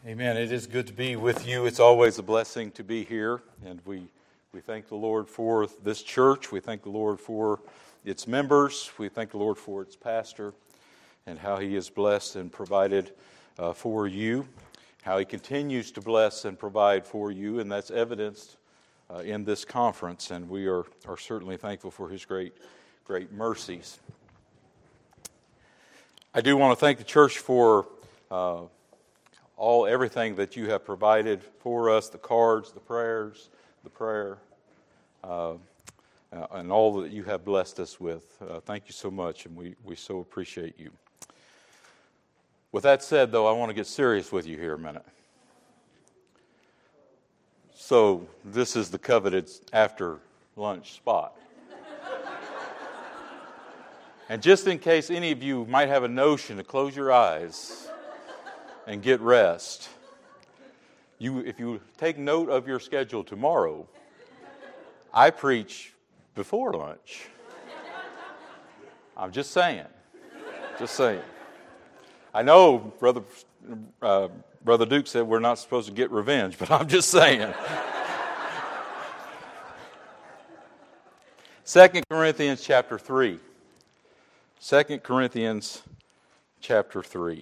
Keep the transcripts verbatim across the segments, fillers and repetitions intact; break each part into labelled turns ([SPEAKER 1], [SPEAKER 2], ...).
[SPEAKER 1] Amen. It is good to be with you. It's always a blessing to be here, and we, we thank the Lord for this church. We thank the Lord for its members. We thank the Lord for its pastor and how he has blessed and provided uh, for you, how he continues to bless and provide for you, and that's evidenced uh, in this conference, and we are, are certainly thankful for his great, great mercies. I do want to thank the church for uh, all everything that you have provided for us, the cards, the prayers, the prayer, uh, uh, and all that you have blessed us with. Uh, thank you so much, and we, we so appreciate you. With that said, though, I want to get serious with you here a minute. So, this is the coveted after lunch spot. And just in case any of you might have a notion to close your eyes and get rest, you, if you take note of your schedule tomorrow, I preach before lunch. I'm just saying. Just saying. I know Brother uh, Brother Duke said we're not supposed to get revenge, but I'm just saying. Second Corinthians chapter three. Second Corinthians chapter three.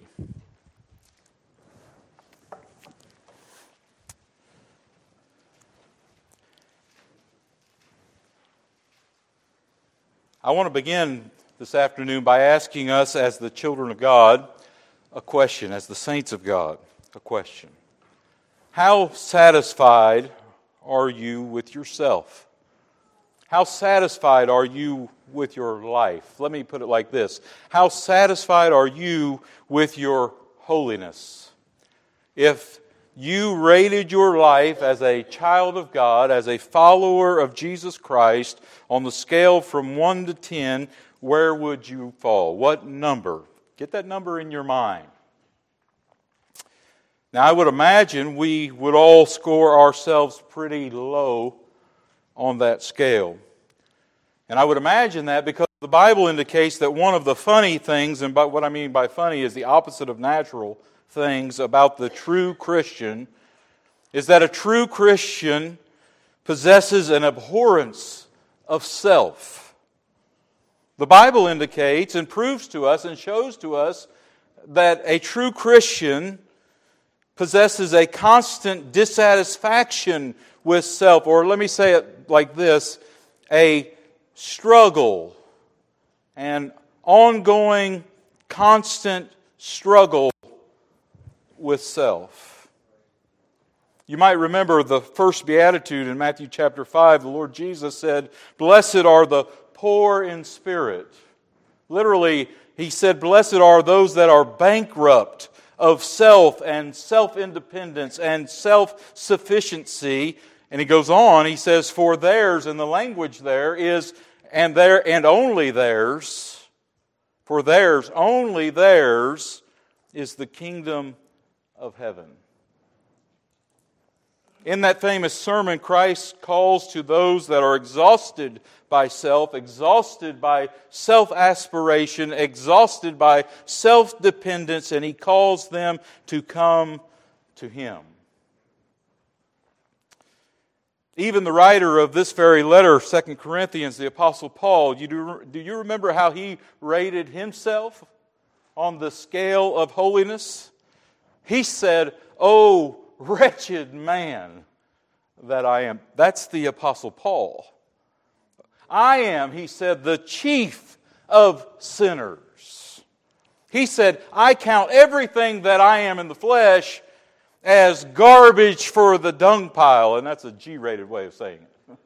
[SPEAKER 1] I want to begin this afternoon by asking us as the children of God a question, as the saints of God, a question. How satisfied are you with yourself? How satisfied are you with your life? Let me put it like this. How satisfied are you with your holiness? If you rated your life as a child of God, as a follower of Jesus Christ, on the scale from one to ten, where would you fall? What number? Get that number in your mind. Now, I would imagine we would all score ourselves pretty low on that scale. And I would imagine that because the Bible indicates that one of the funny things, and by what I mean by funny is the opposite of natural things about the true Christian, is that a true Christian possesses an abhorrence of self. The Bible indicates and proves to us and shows to us that a true Christian possesses a constant dissatisfaction with self, or let me say it like this, a struggle, an ongoing, constant struggle with self. You might remember the first beatitude in Matthew chapter five. The Lord Jesus said, "Blessed are the poor in spirit." Literally, He said, "Blessed are those that are bankrupt of self and self-independence and self-sufficiency." And He goes on, He says, "For theirs," and the language there is, and there and only theirs, for theirs, only theirs is the kingdom of heaven. In that famous sermon, Christ calls to those that are exhausted by self, exhausted by self-aspiration, exhausted by self-dependence, and He calls them to come to Him. Even the writer of this very letter, Second Corinthians, the Apostle Paul, you do, do you remember how he rated himself on the scale of holiness? He said, "Oh, wretched man that I am." That's the Apostle Paul. "I am," he said, "the chief of sinners." He said, "I count everything that I am in the flesh as garbage for the dung pile." And that's a G-rated way of saying it.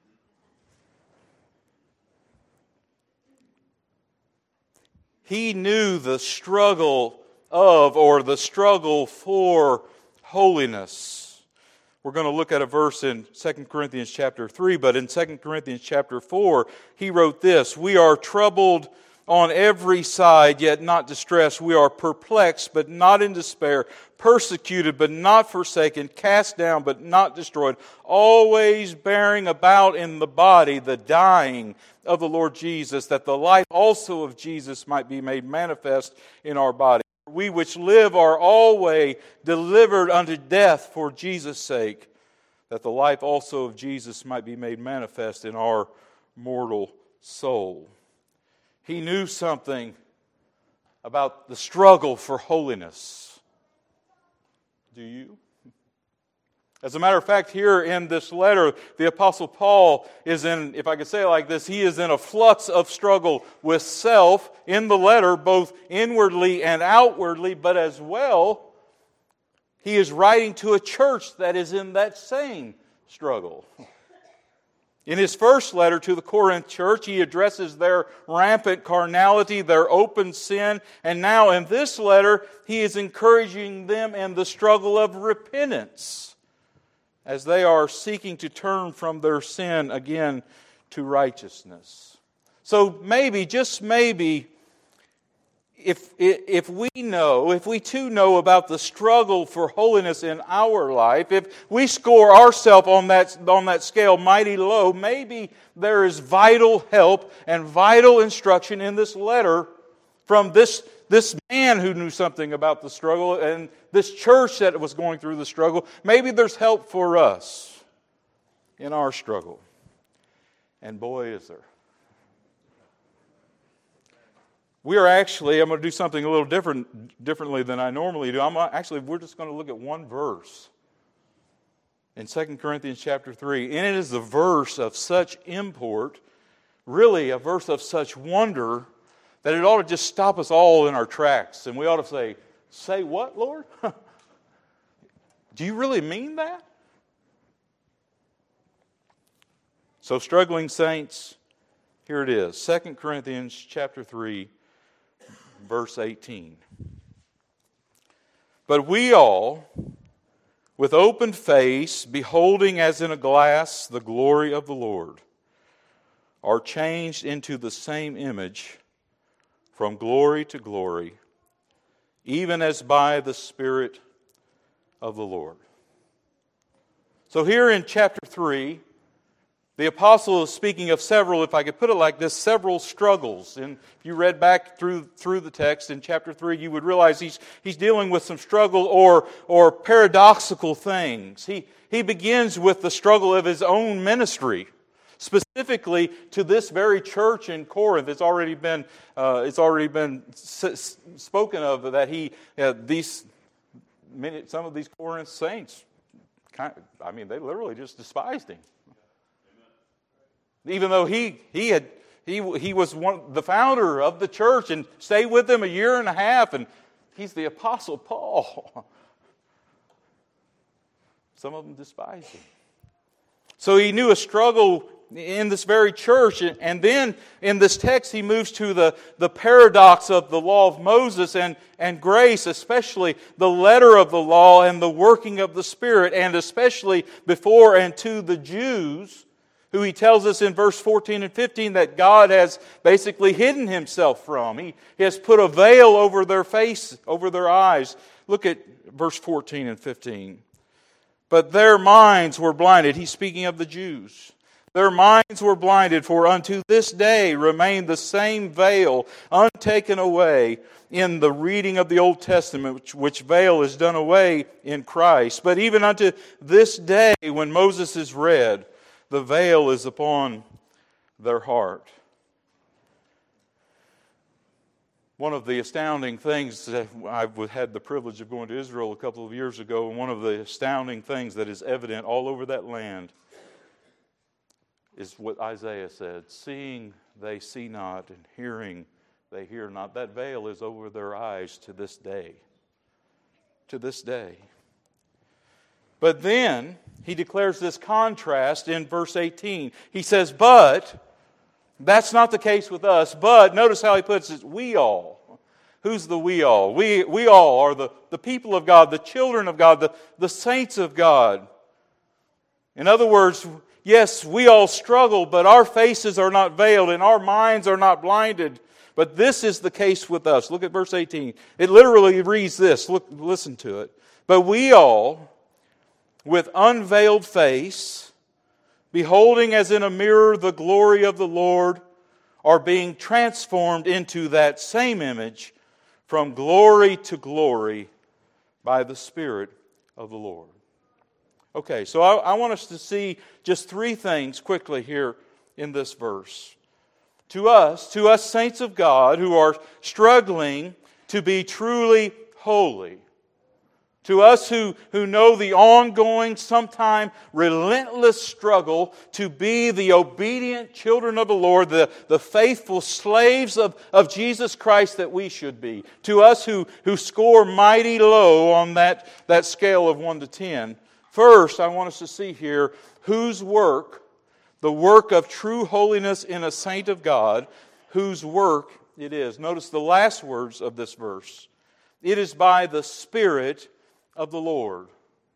[SPEAKER 1] He knew the struggle of, or the struggle for, holiness. We're going to look at a verse in Second Corinthians chapter three, but in Second Corinthians chapter four, he wrote this, "We are troubled on every side, yet not distressed. We are perplexed, but not in despair. Persecuted, but not forsaken. Cast down, but not destroyed. Always bearing about in the body the dying of the Lord Jesus, that the life also of Jesus might be made manifest in our body. we which live are always delivered unto death for Jesus' sake, that the life also of Jesus might be made manifest in our mortal soul. He knew something about the struggle for holiness. Do you? As a matter of fact, here in this letter, the Apostle Paul is in, if I could say it like this, he is in a flux of struggle with self in the letter, both inwardly and outwardly, but as well, he is writing to a church that is in that same struggle. In his first letter to the Corinth church, he addresses their rampant carnality, their open sin, and now in this letter, he is encouraging them in the struggle of repentance, as they are seeking to turn from their sin again to righteousness. So maybe, just maybe, if, if we know, if we too know about the struggle for holiness in our life, if we score ourselves on that, on that scale mighty low, maybe there is vital help and vital instruction in this letter from this This man who knew something about the struggle and this church that was going through the struggle. Maybe there's help for us in our struggle. And boy, is there. We are actually, I'm going to do something a little different, differently than I normally do. I'm actually, we're just going to look at one verse in Second Corinthians chapter three. And it is a verse of such import, really a verse of such wonder, that it ought to just stop us all in our tracks. And we ought to say, say what, Lord? Do you really mean that? So, struggling saints, here it is. Second Corinthians chapter three, verse eighteen. But we all, with open face, beholding as in a glass the glory of the Lord, are changed into the same image from glory to glory, even as by the Spirit of the Lord. So here in chapter three, the apostle is speaking of several, if I could put it like this, several struggles. And if you read back through through the text in chapter three, you would realize he's he's dealing with some struggle or or paradoxical things. He he begins with the struggle of his own ministry, specifically to this very church in Corinth. It's already been uh, it's already been s- spoken of that he uh, these many, some of these Corinth saints, kind of, I mean, they literally just despised him, even though he he had he he was one the founder of the church and stayed with them a year and a half, and he's the Apostle Paul. Some of them despised him. So he knew a struggle in this very church. And then in this text he moves to the, the paradox of the law of Moses and, and grace, especially the letter of the law and the working of the Spirit, and especially before and to the Jews, who he tells us in verse fourteen and fifteen that God has basically hidden himself from. He, he has put a veil over their face, over their eyes. Look at verse fourteen and fifteen. But their minds were blinded. He's speaking of the Jews. Their minds were blinded, for unto this day remain the same veil untaken away in the reading of the Old Testament, which, which veil is done away in Christ. But even unto this day, when Moses is read, the veil is upon their heart. One of the astounding things that I've had the privilege of going to Israel a couple of years ago, and one of the astounding things that is evident all over that land is what Isaiah said, seeing they see not, and hearing they hear not. That veil is over their eyes to this day. To this day. But then he declares this contrast in verse eighteen. He says, but that's not the case with us. But notice how he puts it, we all. Who's the we all? We, we all are the, the people of God, the children of God, the, the saints of God. In other words, yes, we all struggle, but our faces are not veiled and our minds are not blinded. But this is the case with us. Look at verse eighteen. It literally reads this. Look, listen to it. But we all, with unveiled face, beholding as in a mirror the glory of the Lord, are being transformed into that same image from glory to glory by the Spirit of the Lord. Okay, so I, I want us to see just three things quickly here in this verse. To us, to us saints of God who are struggling to be truly holy, to us who, who know the ongoing, sometime relentless struggle to be the obedient children of the Lord, the, the faithful slaves of, of Jesus Christ that we should be. To us who, who score mighty low on that, that scale of one to ten. First, I want us to see here whose work, the work of true holiness in a saint of God, whose work it is. Notice the last words of this verse. It is by the Spirit of the Lord.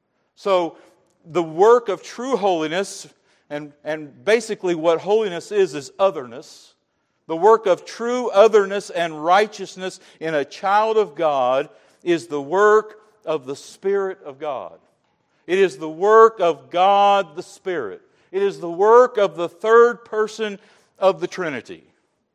[SPEAKER 1] So the work of true holiness, and, and basically what holiness is, is otherness. The work of true otherness and righteousness in a child of God is the work of the Spirit of God. It is the work of God the Spirit. It is the work of the third person of the Trinity.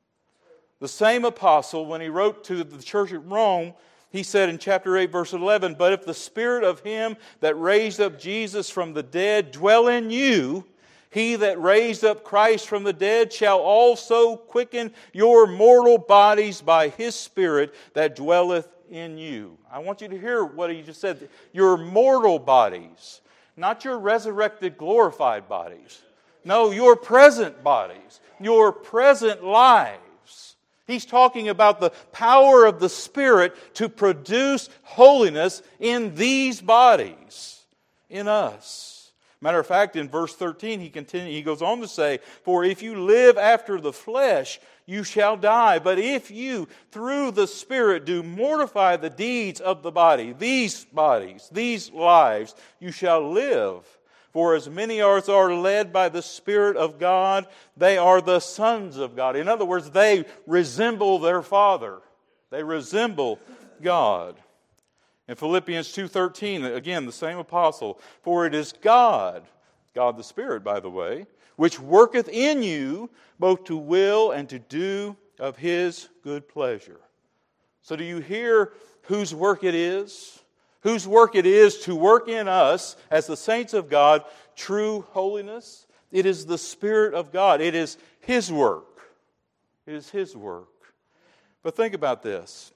[SPEAKER 1] The same apostle, when he wrote to the church at Rome, he said in chapter eight, verse eleven, "But if the Spirit of Him that raised up Jesus from the dead dwell in you, He that raised up Christ from the dead shall also quicken your mortal bodies by His Spirit that dwelleth in you." I want you to hear what he just said. Your mortal bodies, not your resurrected, glorified bodies. No, your present bodies, your present lives. He's talking about the power of the Spirit to produce holiness in these bodies, in us. Matter of fact, in verse thirteen, he continue, he goes on to say, "For if you live after the flesh, you shall die. But if you, through the Spirit, do mortify the deeds of the body," these bodies, these lives, "you shall live. For as many as are led by the Spirit of God, they are the sons of God." In other words, they resemble their Father. They resemble God. In Philippians two thirteen, again, the same apostle, "For it is God," God the Spirit, by the way, "which worketh in you both to will and to do of His good pleasure." So do you hear whose work it is? Whose work it is to work in us, as the saints of God, true holiness? It is the Spirit of God. It is His work. It is His work. But think about this.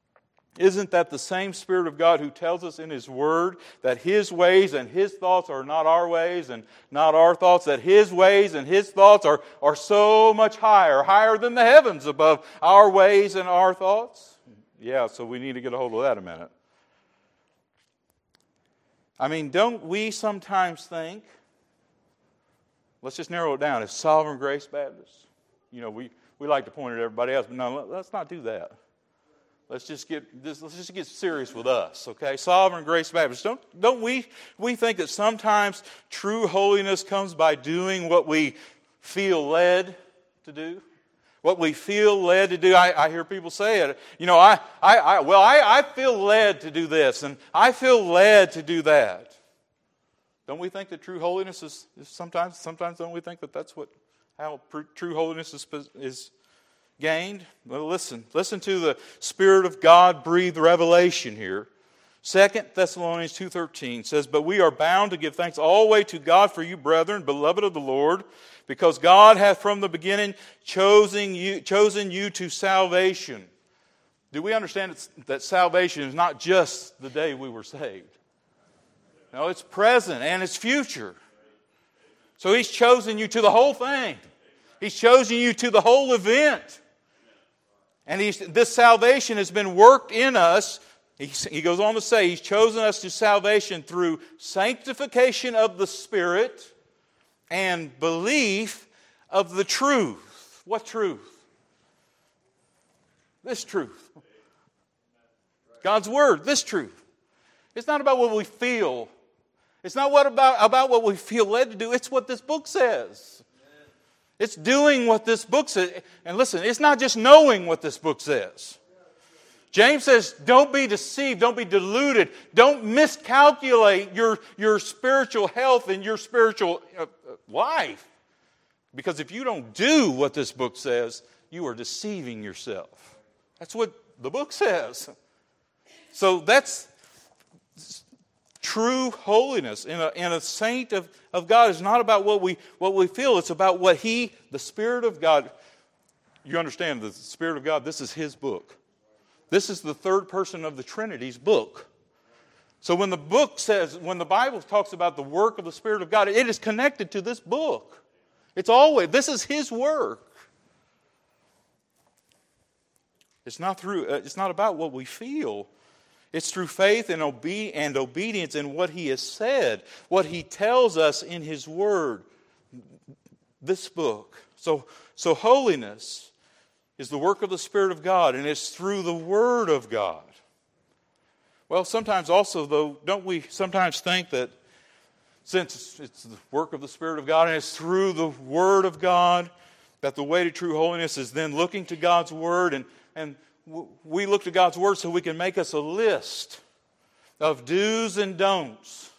[SPEAKER 1] Isn't that the same Spirit of God who tells us in His Word that His ways and His thoughts are not our ways and not our thoughts? That His ways and His thoughts are, are so much higher, higher than the heavens above our ways and our thoughts? Yeah, so we need to get a hold of that a minute. I mean, don't we sometimes think, let's just narrow it down, as Sovereign Grace Baptists, you know, we, we like to point at everybody else, but no, let's not do that. Let's just get let's just get serious with us, okay? Sovereign Grace Baptists, don't don't we we think that sometimes true holiness comes by doing what we feel led to do? What we feel led to do. I, I hear people say it. You know, I, I, I well, I, I feel led to do this, and I feel led to do that. Don't we think that true holiness is, is sometimes? Sometimes don't we think that that's what how pr- true holiness is is gained? Well, listen, listen to the Spirit of God breathed revelation here. Second Thessalonians two thirteen says, "But we are bound to give thanks always to God for you, brethren, beloved of the Lord, because God hath from the beginning chosen you, chosen you to salvation." Do we understand that salvation is not just the day we were saved? No, it's present and it's future. So He's chosen you to the whole thing. He's chosen you to the whole event. And he's, this salvation has been worked in us. He, he goes on to say He's chosen us to salvation through sanctification of the Spirit and belief of the truth. What truth? This truth. God's Word, this truth. It's not about what we feel. It's not what about, about what we feel led to do. It's what this book says. It's doing what this book says. And listen, it's not just knowing what this book says. James says, don't be deceived, don't be deluded, don't miscalculate your, your spiritual health and your spiritual life. Because if you don't do what this book says, you are deceiving yourself. That's what the book says. So that's true holiness. In a, in a saint of, of God is not about what we, what we feel. It's about what He, the Spirit of God, you understand, the Spirit of God, this is His book. This is the third person of the Trinity's book. So when the book says, when the Bible talks about the work of the Spirit of God, it is connected to this book. It's always, this is His work. It's not through, it's not about what we feel. It's through faith and, obe- and obedience in what He has said, what He tells us in His Word, this book. So, so holiness is the work of the Spirit of God, and it's through the Word of God. Well, sometimes also, though, don't we sometimes think that since it's the work of the Spirit of God and it's through the Word of God, that the way to true holiness is then looking to God's Word, and, and we look to God's Word so we can make us a list of do's and don'ts.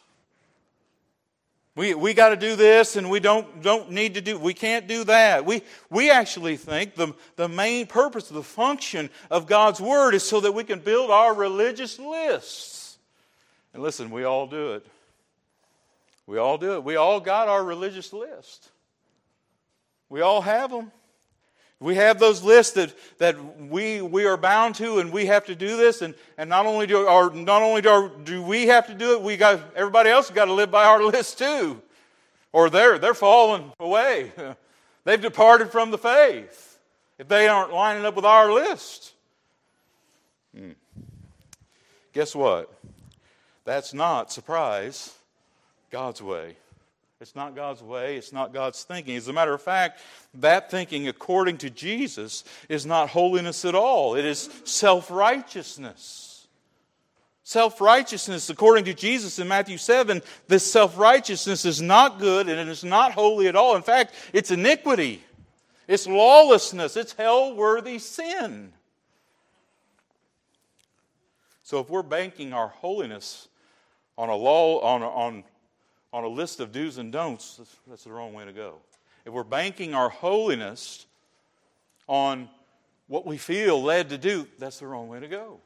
[SPEAKER 1] We we got to do this, and we don't don't need to do. We can't do that. We we actually think the the main purpose, the function of God's Word is so that we can build our religious lists. And listen, we all do it. We all do it. We all got our religious list. We all have them. We have those lists that, that we we are bound to, and we have to do this. And, and not only do our, not only do, our, do we have to do it, we got everybody else has got to live by our list too, or they're they're falling away. They've departed from the faith if they aren't lining up with our list. Hmm. Guess what? That's not, surprise, God's way. It's not God's way. It's not God's thinking. As a matter of fact, that thinking, according to Jesus, is not holiness at all. It is self-righteousness. Self-righteousness, according to Jesus in Matthew seven, this self-righteousness is not good and it is not holy at all. In fact, it's iniquity. It's lawlessness. It's hell-worthy sin. So if we're banking our holiness on a law, on on on a list of do's and don'ts, that's, that's the wrong way to go. If we're banking our holiness on what we feel led to do, that's the wrong way to go.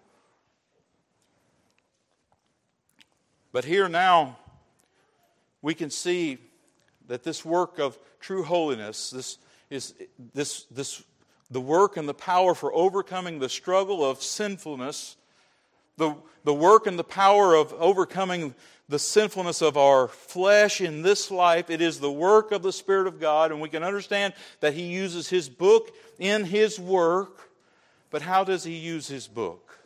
[SPEAKER 1] But here now, we can see that this work of true holiness, this is this this the work and the power for overcoming the struggle of sinfulness, the the work and the power of overcoming the sinfulness of our flesh in this life. It is the work of the Spirit of God, and we can understand that He uses His book in His work. But how does He use His book?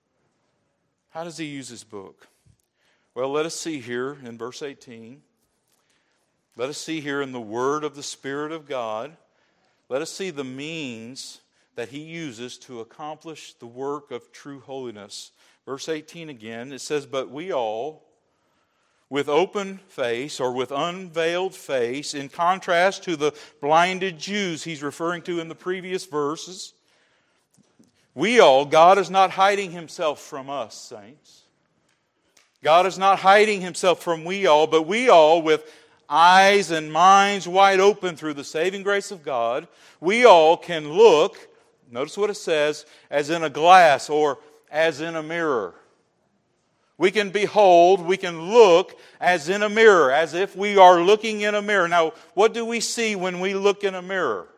[SPEAKER 1] How does He use His book? Well, let us see here in verse eighteen. Let us see here in the Word of the Spirit of God. Let us see the means that He uses to accomplish the work of true holiness. Verse eighteen again, it says, "But we all, with open face," or with unveiled face, in contrast to the blinded Jews he's referring to in the previous verses. We all, God is not hiding Himself from us, saints. God is not hiding Himself from we all, but we all, with eyes and minds wide open through the saving grace of God, we all can look, notice what it says, as in a glass or as in a mirror. We can behold, we can look as in a mirror, as if we are looking in a mirror. Now, what do we see when we look in a mirror?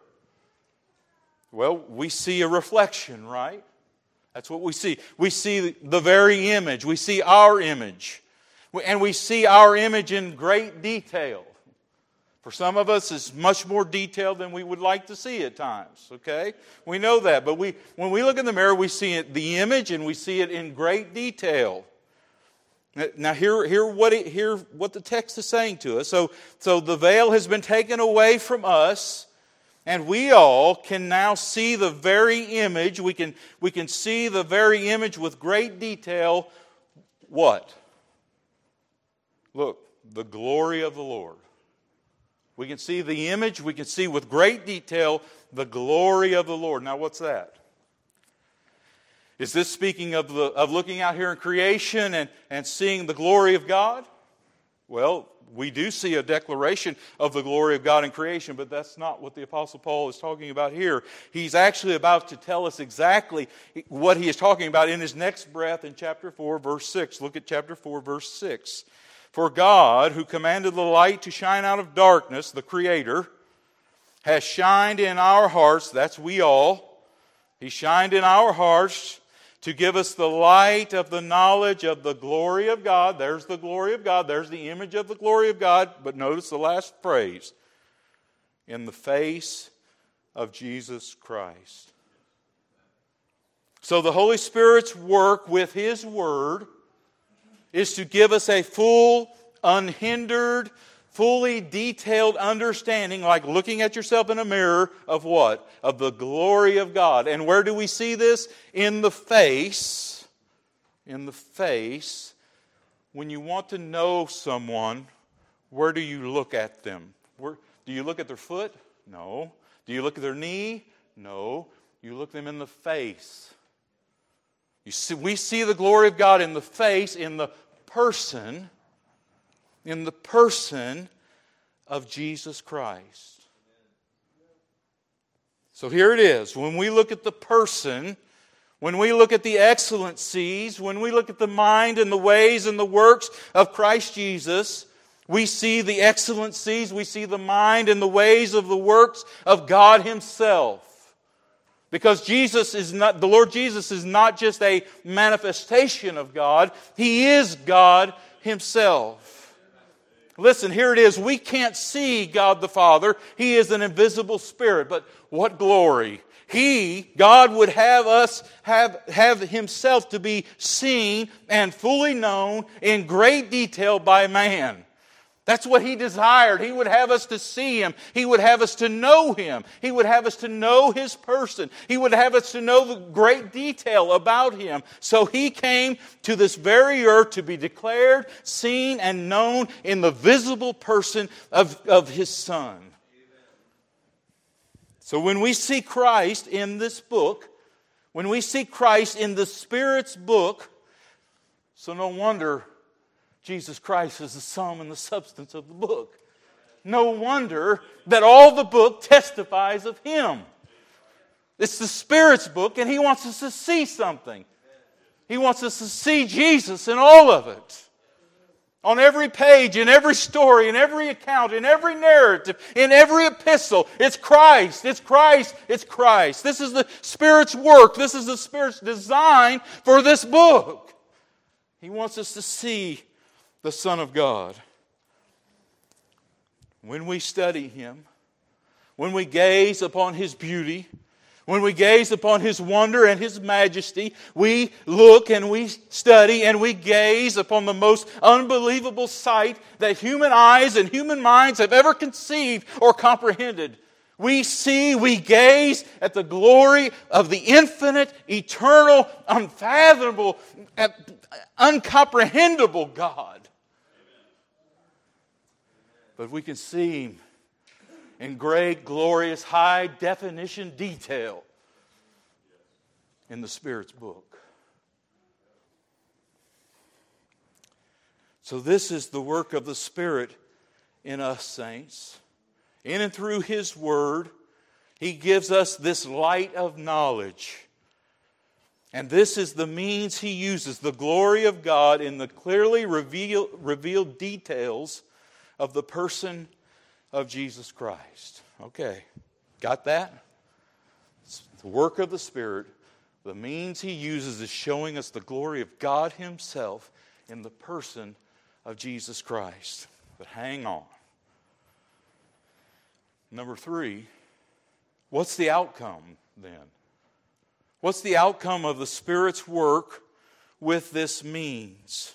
[SPEAKER 1] Well, we see a reflection, right? That's what we see. We see the very image. We see our image. And we see our image in great detail. For some of us, it's much more detailed than we would like to see at times, okay? We know that. But we, when we look in the mirror, we see it, the image, and we see it in great detail. Now, hear, hear, what it, hear what the text is saying to us. So, so the veil has been taken away from us, and we all can now see the very image. We can, we can see the very image with great detail. What? Look, the glory of the Lord. We can see the image. We can see with great detail the glory of the Lord. Now, what's that? Is this speaking of, the, of looking out here in creation and, and seeing the glory of God? Well, we do see a declaration of the glory of God in creation, but that's not what the Apostle Paul is talking about here. He's actually about to tell us exactly what he is talking about in his next breath in chapter four, verse six. Look at chapter four, verse six. For God, who commanded the light to shine out of darkness, the Creator, has shined in our hearts, that's we all, He shined in our hearts to give us the light of the knowledge of the glory of God. There's the glory of God. There's the image of the glory of God. But notice the last phrase. In the face of Jesus Christ. So the Holy Spirit's work with His Word is to give us a full, unhindered, fully detailed understanding, like looking at yourself in a mirror, of what? Of the glory of God. And where do we see this? In the face. In the face. When you want to know someone, where do you look at them? Where, do you look at their foot? No. Do you look at their knee? No. You look them in the face. You see, we see the glory of God in the face, in the person, in the person of Jesus Christ. So here it is. When we look at the person, when we look at the excellencies, when we look at the mind and the ways and the works of Christ Jesus, we see the excellencies, we see the mind and the ways of the works of God Himself. Because Jesus is not, the Lord Jesus is not just a manifestation of God, He is God Himself. Listen, here it is. We can't see God the Father. He is an invisible spirit. But what glory. He, God, would have us have, have Himself to be seen and fully known in great detail by man. That's what He desired. He would have us to see Him. He would have us to know Him. He would have us to know His person. He would have us to know the great detail about Him. So He came to this very earth to be declared, seen, and known in the visible person of, of His Son. So when we see Christ in this book, when we see Christ in the Spirit's book, so no wonder Jesus Christ is the sum and the substance of the book. No wonder that all the book testifies of Him. It's the Spirit's book, and He wants us to see something. He wants us to see Jesus in all of it. On every page, in every story, in every account, in every narrative, in every epistle, it's Christ, it's Christ, it's Christ. This is the Spirit's work. This is the Spirit's design for this book. He wants us to see the Son of God. When we study Him, when we gaze upon His beauty, when we gaze upon His wonder and His majesty, we look and we study and we gaze upon the most unbelievable sight that human eyes and human minds have ever conceived or comprehended. We see, we gaze at the glory of the infinite, eternal, unfathomable, uncomprehendable God. But we can see Him in great, glorious, high-definition detail in the Spirit's book. So this is the work of the Spirit in us, saints. In and through His Word, He gives us this light of knowledge. And this is the means He uses, the glory of God in the clearly reveal, revealed details of the person of Jesus Christ. Okay, got that? It's the work of the Spirit. The means He uses is showing us the glory of God Himself in the person of Jesus Christ. But hang on. Number three, what's the outcome then? What's the outcome of the Spirit's work with this means?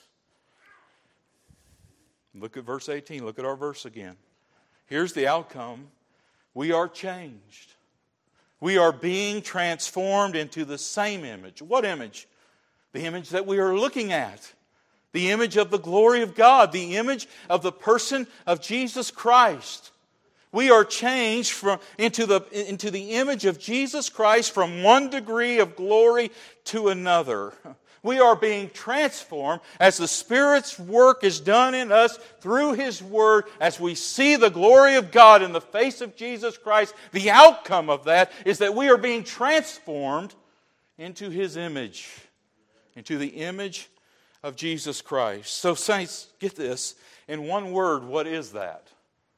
[SPEAKER 1] Look at verse eighteen. Look at our verse again. Here's the outcome. We are changed. We are being transformed into the same image. What image? The image that we are looking at. The image of the glory of God. The image of the person of Jesus Christ. We are changed from into the, into the image of Jesus Christ from one degree of glory to another. We are being transformed as the Spirit's work is done in us through His Word, as we see the glory of God in the face of Jesus Christ. The outcome of that is that we are being transformed into His image, into the image of Jesus Christ. So, saints, get this. In one word, what is that?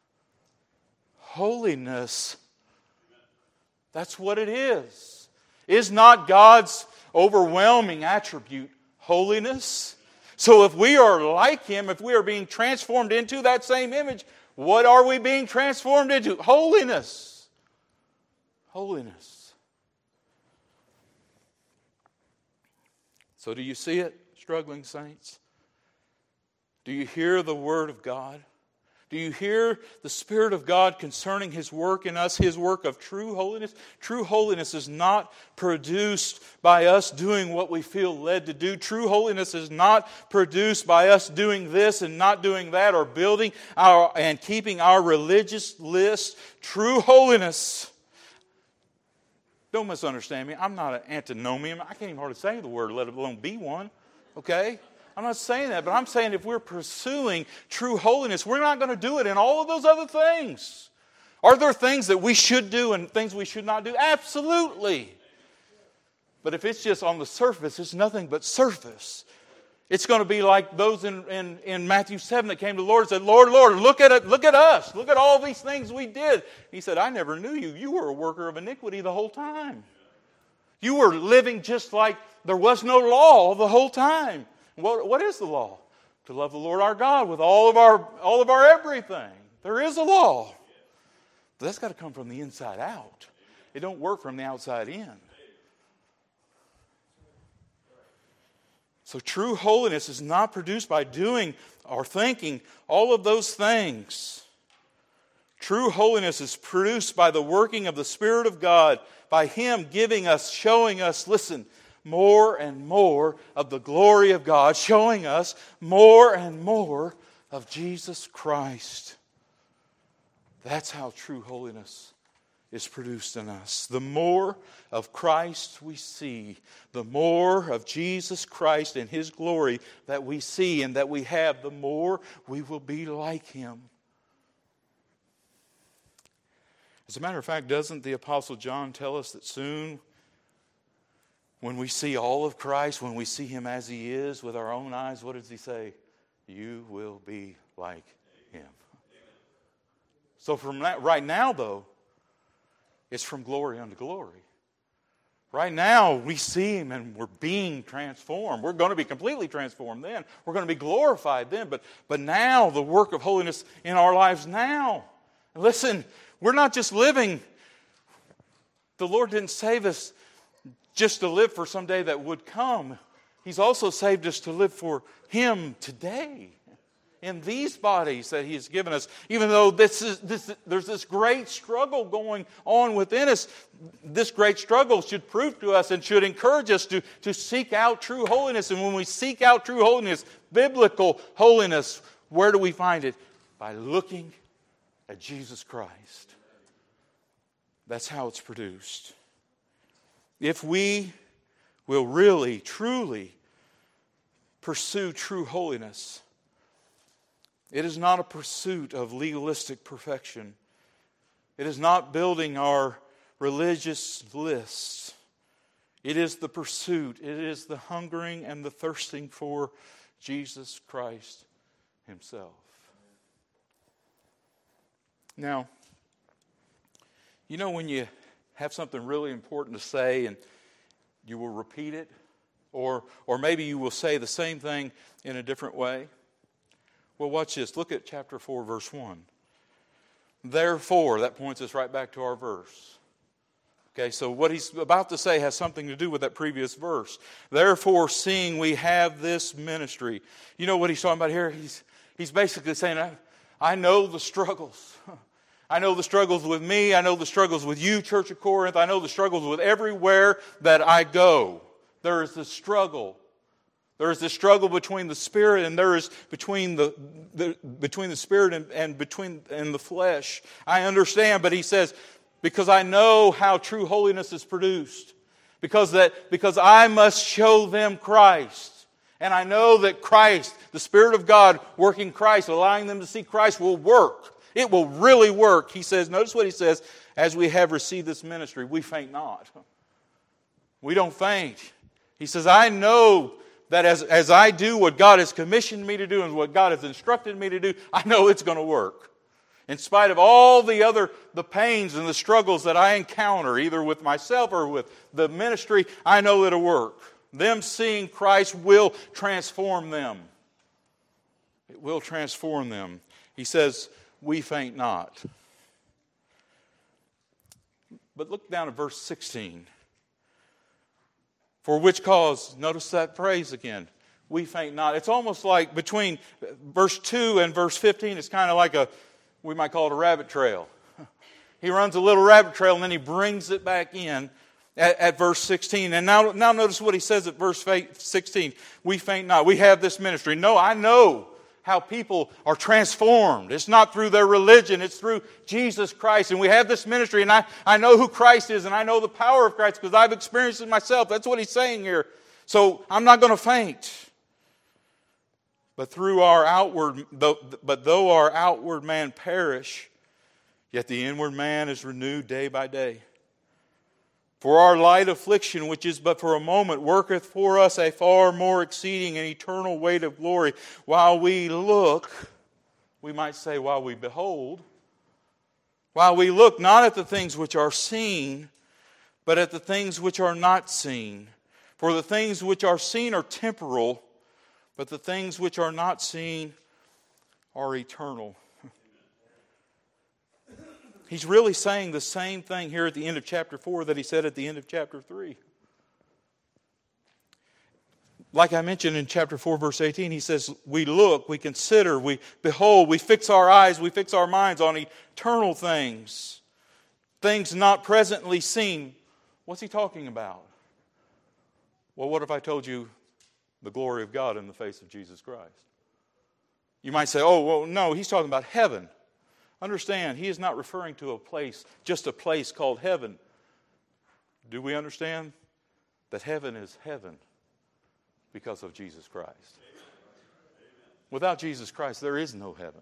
[SPEAKER 1] Holiness. That's what it is. Is not God's overwhelming attribute holiness? So if we are like Him, if we are being transformed into that same image, what are we being transformed into? Holiness. Holiness. So do you see it, struggling saints? Do you hear the Word of God? Do you hear the Spirit of God concerning His work in us, His work of true holiness? True holiness is not produced by us doing what we feel led to do. True holiness is not produced by us doing this and not doing that, or building our and keeping our religious list. True holiness, don't misunderstand me, I'm not an antinomian. I can't even hardly say the word, let alone be one. Okay? I'm not saying that, but I'm saying if we're pursuing true holiness, we're not going to do it in all of those other things. Are there things that we should do and things we should not do? Absolutely. But if it's just on the surface, it's nothing but surface. It's going to be like those in, in, in Matthew seven that came to the Lord and said, Lord, Lord, look at it, look at us. Look at all these things we did. He said, I never knew you. You were a worker of iniquity the whole time. You were living just like there was no law the whole time. What, what is the law? To love the Lord our God with all of our all of our everything. There is a law. But that's got to come from the inside out. It don't work from the outside in. So true holiness is not produced by doing or thinking all of those things. True holiness is produced by the working of the Spirit of God, by Him giving us, showing us, listen, more and more of the glory of God, showing us more and more of Jesus Christ. That's how true holiness is produced in us. The more of Christ we see, the more of Jesus Christ and His glory that we see and that we have, the more we will be like Him. As a matter of fact, doesn't the Apostle John tell us that soon, when we see all of Christ, when we see Him as He is with our own eyes, what does He say? You will be like Him. So from that, right now, though, it's from glory unto glory. Right now, we see Him and we're being transformed. We're going to be completely transformed then. We're going to be glorified then. But, but now, the work of holiness in our lives now. Listen, we're not just living. The Lord didn't save us just to live for some day that would come. He's also saved us to live for Him today. In these bodies that He has given us. Even though this is this, there's this great struggle going on within us. This great struggle should prove to us and should encourage us to, to seek out true holiness. And when we seek out true holiness, biblical holiness, where do we find it? By looking at Jesus Christ. That's how it's produced. If we will really, truly pursue true holiness, it is not a pursuit of legalistic perfection. It is not building our religious lists. It is the pursuit, it is the hungering and the thirsting for Jesus Christ Himself. Now, you know when you have something really important to say and you will repeat it, or or maybe you will say the same thing in a different way? Well, watch this. Look at chapter four, verse one. Therefore, that points us right back to our verse. Okay, so what he's about to say has something to do with that previous verse. Therefore, seeing we have this ministry. You know what he's talking about here? He's, he's basically saying, I, I know the struggles. I know the struggles with me. I know the struggles with you, Church of Corinth. I know the struggles with everywhere that I go. There is this struggle. There is this struggle between the Spirit and there is between the, the between the Spirit and, and between and the flesh. I understand, but he says, because I know how true holiness is produced. Because that because I must show them Christ. And I know that Christ, the Spirit of God working Christ, allowing them to see Christ will work. It will really work. He says, notice what he says, as we have received this ministry, we faint not. We don't faint. He says, I know that as, as I do what God has commissioned me to do and what God has instructed me to do, I know it's going to work. In spite of all the other, the pains and the struggles that I encounter, either with myself or with the ministry, I know it'll work. Them seeing Christ will transform them. It will transform them. He says, we faint not. But look down at verse sixteen. For which cause, notice that phrase again, we faint not. It's almost like between verse two and verse fifteen, it's kind of like a, we might call it a rabbit trail. He runs a little rabbit trail and then he brings it back in at, at verse sixteen. And now, now notice what he says at verse sixteen. We faint not. We have this ministry. No, I know how people are transformed. It's not through their religion. It's through Jesus Christ. And we have this ministry, and I, I know who Christ is, and I know the power of Christ because I've experienced it myself. That's what he's saying here. So I'm not going to faint. But through our outward, but though our outward man perish, yet the inward man is renewed day by day. For our light affliction, which is but for a moment, worketh for us a far more exceeding and eternal weight of glory. While we look, we might say while we behold, while we look not at the things which are seen, but at the things which are not seen. For the things which are seen are temporal, but the things which are not seen are eternal. He's really saying the same thing here at the end of chapter four that he said at the end of chapter three. Like I mentioned in chapter four, verse eighteen, he says, we look, we consider, we behold, we fix our eyes, we fix our minds on eternal things. Things not presently seen. What's he talking about? Well, what if I told you the glory of God in the face of Jesus Christ? You might say, oh, well, no, he's talking about heaven. Understand, he is not referring to a place, just a place called heaven. Do we understand that heaven is heaven because of Jesus Christ? Without Jesus Christ, there is no heaven.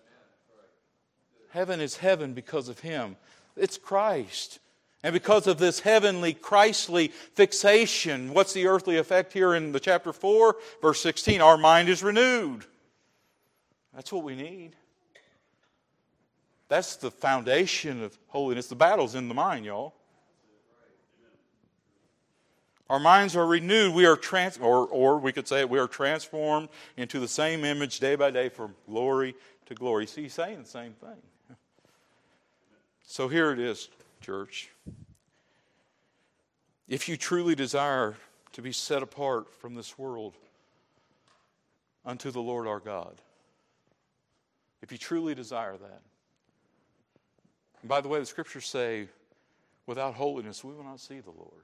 [SPEAKER 1] Heaven is heaven because of him. It's Christ. And because of this heavenly, Christly fixation, what's the earthly effect here in the chapter four? Verse sixteen, our mind is renewed. That's what we need. That's the foundation of holiness. The battle's in the mind, y'all. Our minds are renewed. We are trans, or, or we could say it, we are transformed into the same image day by day from glory to glory. See, he's saying the same thing. So here it is, church. If you truly desire to be set apart from this world unto the Lord our God, if you truly desire that, and by the way, the Scriptures say, without holiness, we will not see the Lord.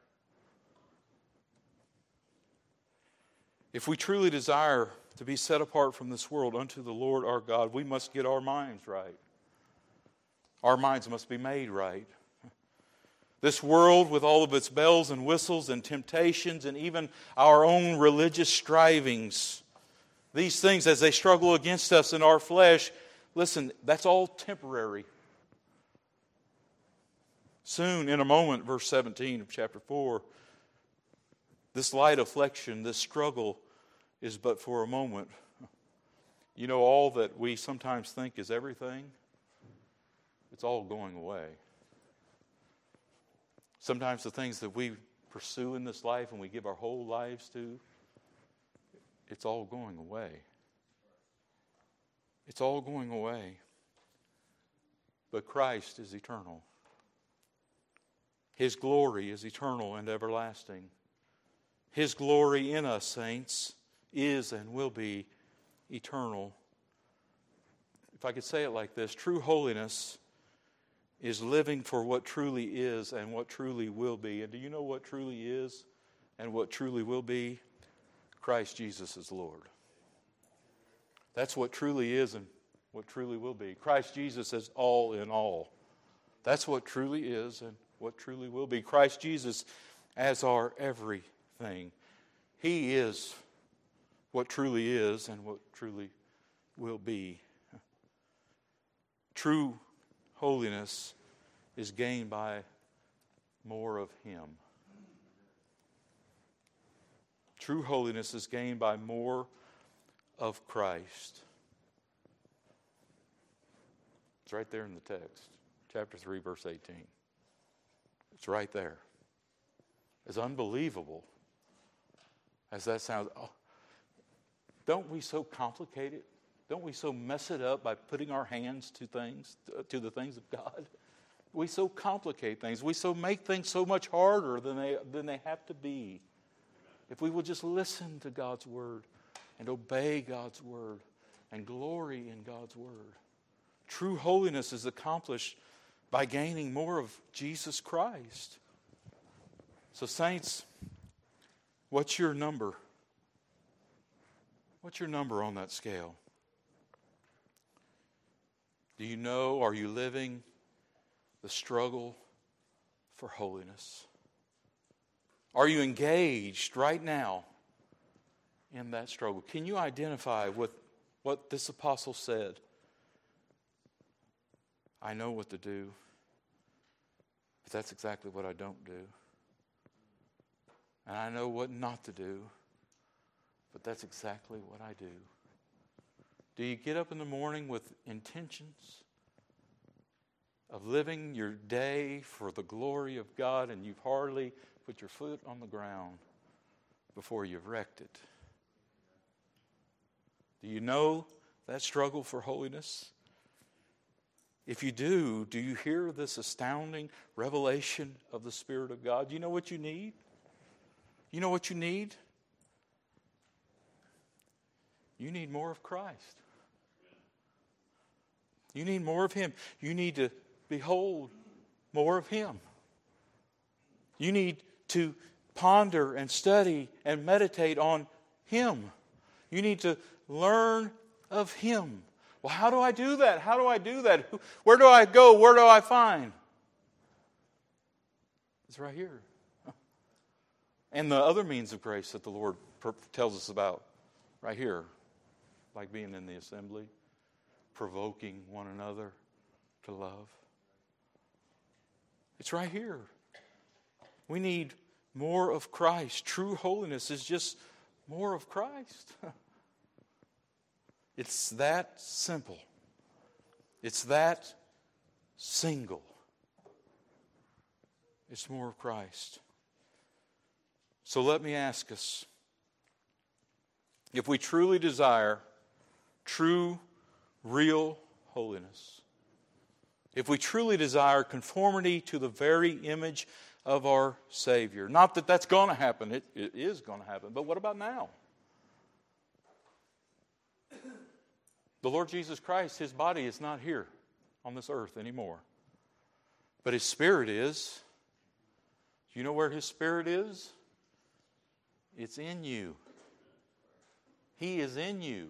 [SPEAKER 1] If we truly desire to be set apart from this world unto the Lord our God, we must get our minds right. Our minds must be made right. This world, with all of its bells and whistles and temptations and even our own religious strivings, these things as they struggle against us in our flesh, listen, that's all temporary. Soon, in a moment, verse seventeen of chapter four, this light affliction, this struggle is but for a moment. You know, all that we sometimes think is everything, it's all going away. Sometimes the things that we pursue in this life and we give our whole lives to, it's all going away. It's all going away. But Christ is eternal. His glory is eternal and everlasting. His glory in us, saints, is and will be eternal. If I could say it like this, true holiness is living for what truly is and what truly will be. And do you know what truly is and what truly will be? Christ Jesus is Lord. That's what truly is and what truly will be. Christ Jesus is all in all. That's what truly is and what truly will be. Christ Jesus as our everything. He is what truly is and what truly will be. True holiness is gained by more of Him. True holiness is gained by more of Christ. It's right there in the text. Chapter three, verse eighteen. It's right there. As unbelievable as that sounds, oh, don't we so complicate it? Don't we so mess it up by putting our hands to things, to the things of God? We so complicate things. We so make things so much harder than they than they have to be. If we will just listen to God's word and obey God's word and glory in God's word. True holiness is accomplished by gaining more of Jesus Christ. So, saints, what's your number? What's your number on that scale? Do you know, are you living the struggle for holiness? Are you engaged right now in that struggle? Can you identify with what this apostle said? I know what to do, but that's exactly what I don't do. And I know what not to do, but that's exactly what I do. Do you get up in the morning with intentions of living your day for the glory of God, and you've hardly put your foot on the ground before you've wrecked it? Do you know that struggle for holiness? If you do, do you hear this astounding revelation of the Spirit of God? Do you know what you need? You know what you need? You need more of Christ. You need more of Him. You need to behold more of Him. You need to ponder and study and meditate on Him. You need to learn of Him. Well, how do I do that? How do I do that? Where do I go? Where do I find? It's right here. And the other means of grace that the Lord tells us about, right here, like being in the assembly, provoking one another to love. It's right here. We need more of Christ. True holiness is just more of Christ. It's that simple. It's that single. It's more of Christ. So let me ask us, if we truly desire true, real holiness, if we truly desire conformity to the very image of our Savior, not that that's going to happen, it, it is going to happen, but what about now? The Lord Jesus Christ, His body is not here on this earth anymore. But His Spirit is. You know where His Spirit is? It's in you. He is in you.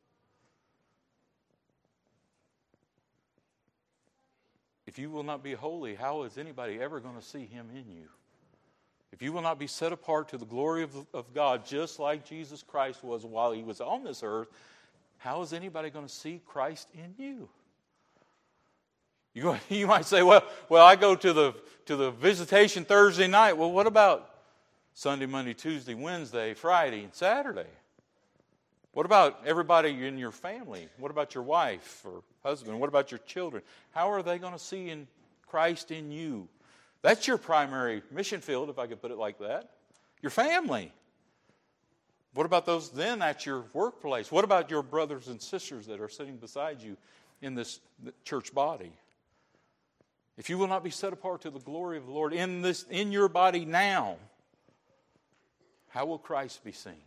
[SPEAKER 1] If you will not be holy, how is anybody ever going to see Him in you? If you will not be set apart to the glory of, of God, just like Jesus Christ was while He was on this earth, how is anybody going to see Christ in you? You, you might say, well, well, I go to the to the visitation Thursday night. Well, what about Sunday, Monday, Tuesday, Wednesday, Friday, and Saturday? What about everybody in your family? What about your wife or husband? What about your children? How are they going to see in Christ in you? That's your primary mission field, if I could put it like that. Your family. What about those then at your workplace? What about your brothers and sisters that are sitting beside you in this church body? If you will not be set apart to the glory of the Lord in this in your body now, how will Christ be seen?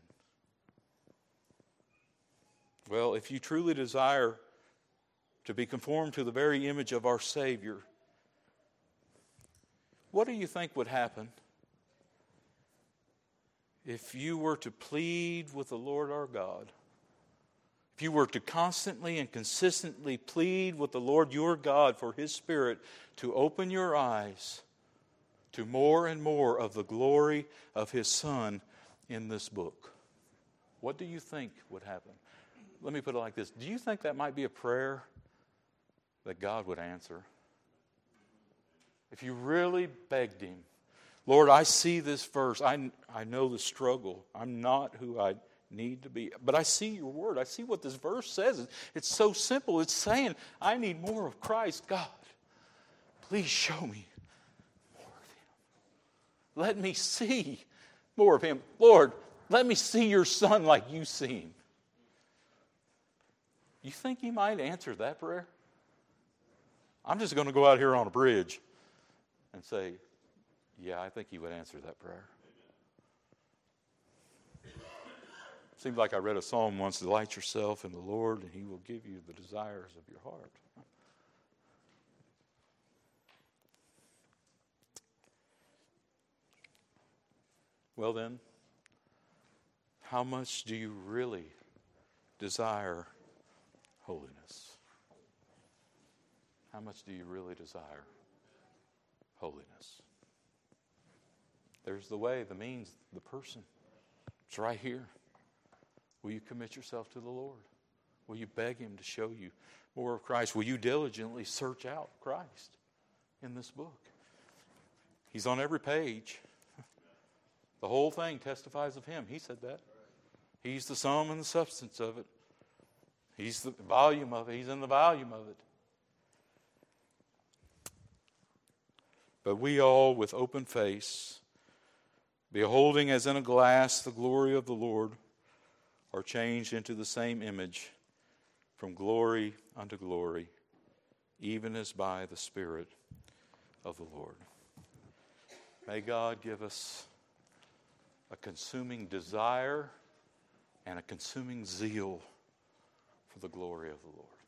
[SPEAKER 1] Well, if you truly desire to be conformed to the very image of our Savior, what do you think would happen if you were to plead with the Lord our God? If you were to constantly and consistently plead with the Lord your God for His Spirit to open your eyes to more and more of the glory of His Son in this book. What do you think would happen? Let me put it like this. Do you think that might be a prayer that God would answer? If you really begged Him, Lord, I see this verse. I, I know the struggle. I'm not who I need to be. But I see your word. I see what this verse says. It's so simple. It's saying, I need more of Christ. God, please show me more of Him. Let me see more of Him. Lord, let me see your Son like you see Him. You think He might answer that prayer? I'm just going to go out here on a bridge and say, yeah, I think He would answer that prayer. Seems like I read a psalm once, delight yourself in the Lord, and He will give you the desires of your heart. Well then, how much do you really desire holiness? How much do you really desire holiness? There's the way, the means, the person. It's right here. Will you commit yourself to the Lord? Will you beg Him to show you more of Christ? Will you diligently search out Christ in this book? He's on every page. The whole thing testifies of Him. He said that. He's the sum and the substance of it. He's the volume of it. He's in the volume of it. But we all, with open face, beholding as in a glass the glory of the Lord, are changed into the same image from glory unto glory, even as by the Spirit of the Lord. May God give us a consuming desire and a consuming zeal for the glory of the Lord.